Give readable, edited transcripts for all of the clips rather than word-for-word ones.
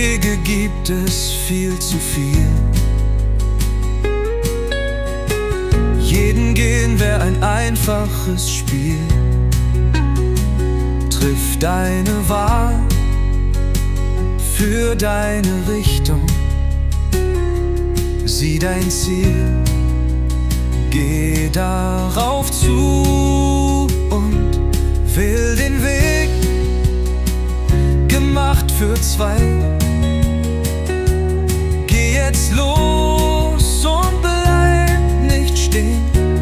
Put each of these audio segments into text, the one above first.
Wege gibt es viel zu viel. Jeden gehen wäre ein einfaches Spiel. Triff deine Wahl für deine Richtung. Sieh dein Ziel, geh darauf zu und wähl den Weg, gemacht für zwei. Geh jetzt los und bleib nicht stehen.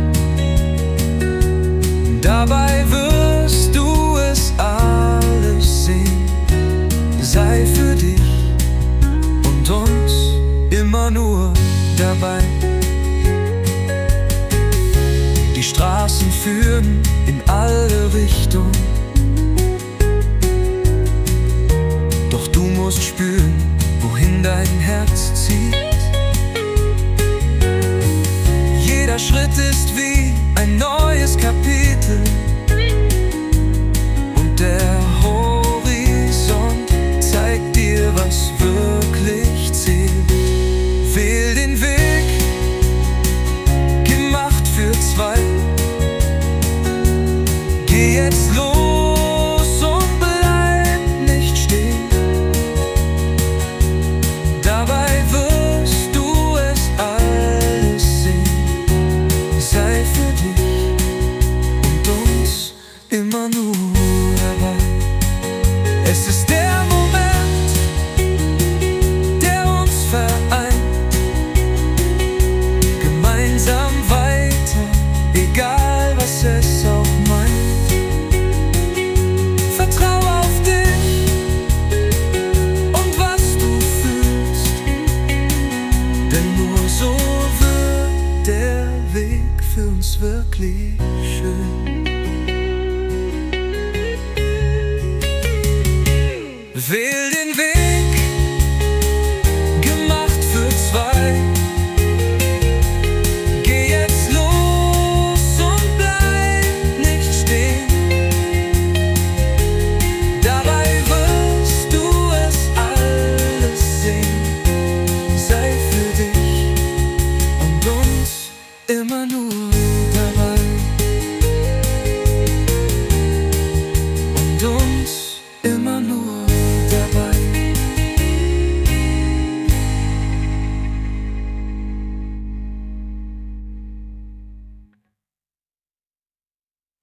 Dabei wirst du es alles sehen. Sei für dich und uns immer nur dabei. Die Straßen führen in alle Richtungen, doch du musst spüren, wohin dein Herz zieht. Jeder Schritt ist wie ein neues Kapitel.